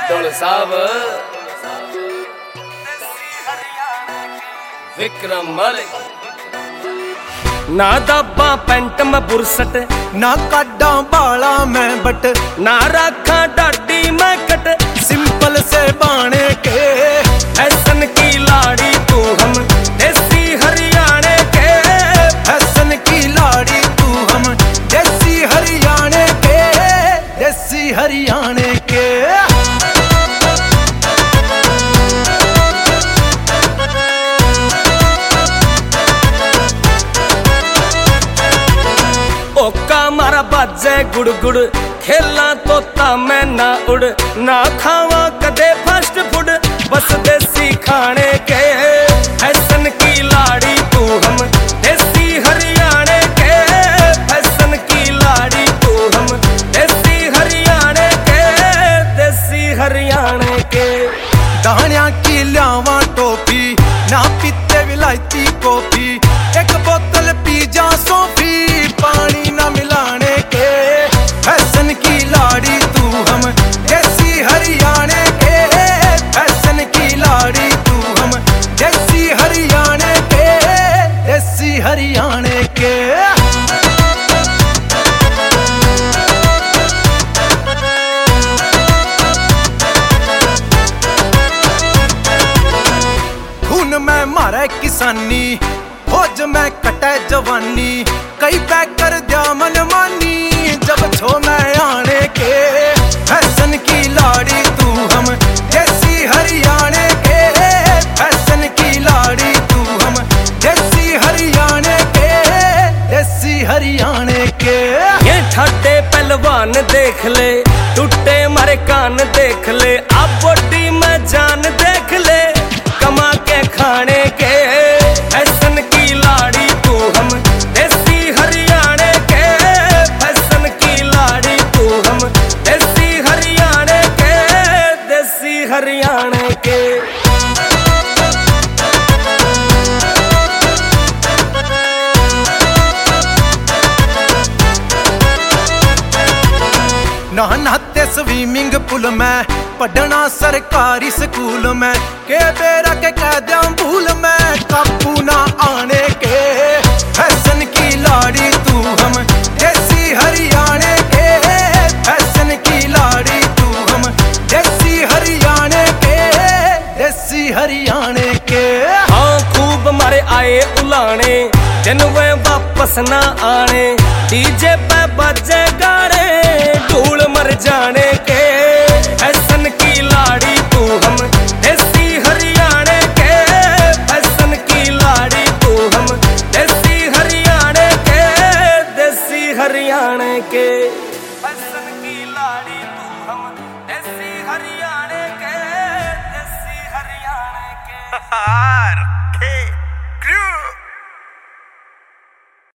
ढोल साहब विक्रम मलिक ना दबा पैंट में बुरसट ना काडा बाला मैं बट ना रखा डाडी मैं कट सिंपल से बाणे के फैशन की लाड़ी तू हम देसी हरियाणे के फैशन की लाड़ी तू हम देसी हरियाणे के देसी हरियाणे के ओका मारा बाजे गुड़ गुड़ खेला तोता मैं ना उड़ ना खावा कदे फास्ट फूड बस देसी खाने के फैशन की लाड़ी तू हम देसी हरियाणे के फैशन की लाड़ी तू हम देसी हरियाणे के देसी हरियाणे के दानिया की ल्यावा टोपी ना पीते विलायती कॉफी एक बोतल पी जा सोफी पानी ना मिलाने के फैशन की लाड़ी तू हम देसी हरियाणे के फैशन की लाड़ी तू हम देसी हरियाणे के देसी हरियाणे के खून में मारे किसानी फौज में कटे जवानी कई बैकर दिया मनमानी जब छो मैं आने के फैशन की लाड़ी तू हम देसी हरियाणे के फैशन की लाड़ी तू हम देसी हरियाणे के देसी हरियाणे के ये ठाटे पहलवान देख ले टूटे मारे कान देख ले आप बॉडी में जान देख ले कमा के खाने के फैशन की लाड़ी तू हम देसी हरियाणे के फैशन की लाड़ी तू हम देसी हरियाणे के देसी हरियाणे के नहाते स्विमिंग पूल में पढ़ना सरकारी स्कूल में के बेरा के कैद्या भूल में काबू ना आने के फैशन की लाड़ी तू हम देसी हरियाणे के फैशन की लाड़ी तू हम देसी हरियाणे के देसी हरियाणे के हाँ खूब मारे आए उलाने दिन वे वापस ना आने डीजे पे बजे गाने धूल मर जाने के फैशन की लाड़ी तू हम देसी हरियाणे के फैशन की लाड़ी तू हम देसी हरियाणे के देसी हरियाणे के।